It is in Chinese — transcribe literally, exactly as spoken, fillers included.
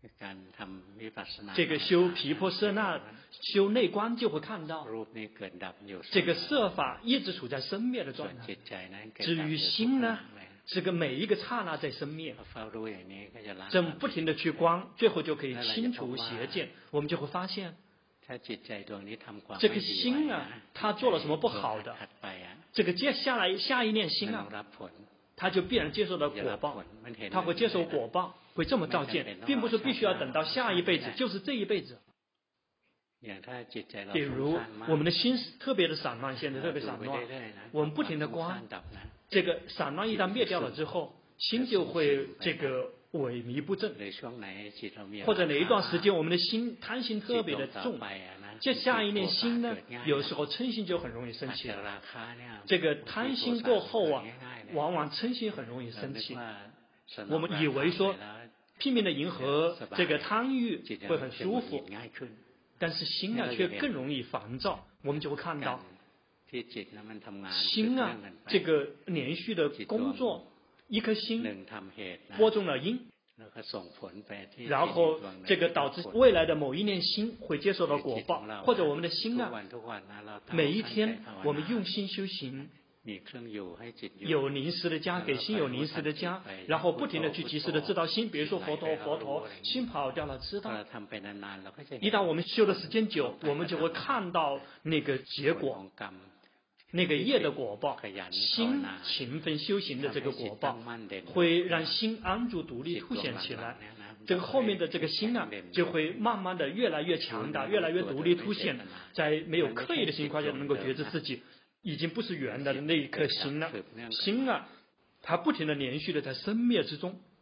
这个修毗婆舍那、修内观就会看到，这个色法一直处在生灭的状态。至于心呢，这个每一个刹那在生灭，这么不停的去观，最后就可以清除邪见。我们就会发现，这个心啊，他做了什么不好的，这个接下来下一念心啊，他就必然接受到果报，他会接受果报，会这么照见，并不是必须要等到下一辈子，就是这一辈子。比如我们的心特别的散乱，现在特别散乱，我们不停的观，这个散乱一旦灭掉了之后，心就会这个萎靡不振，或者哪一段时间我们的心贪心特别的重，这下一念心呢，有时候嗔心就很容易生气了。这个贪心过后啊，往往嗔心很容易生气。我们以为说拼命的迎合这个贪欲会很舒服，但是心啊却更容易烦躁。我们就会看到心啊这个连续的工作，一颗心播种了因，然后这个导致未来的某一念心会接受到果报，或者我们的心啊，每一天我们用心修行，有临时的家，给心有临时的家，然后不停的去及时的知道心，比如说佛陀佛陀，心跑掉了知道。一旦我们修的时间久，我们就会看到那个结果，那个业的果报，心勤奋修行的这个果报，会让心安住独立凸显起来。这个后面的这个心啊，就会慢慢的越来越强大，越来越独立凸显，在没有刻意的情况下能够觉知自己已经不是原来的那一颗心了。心啊，它不停的连续的在生灭之中，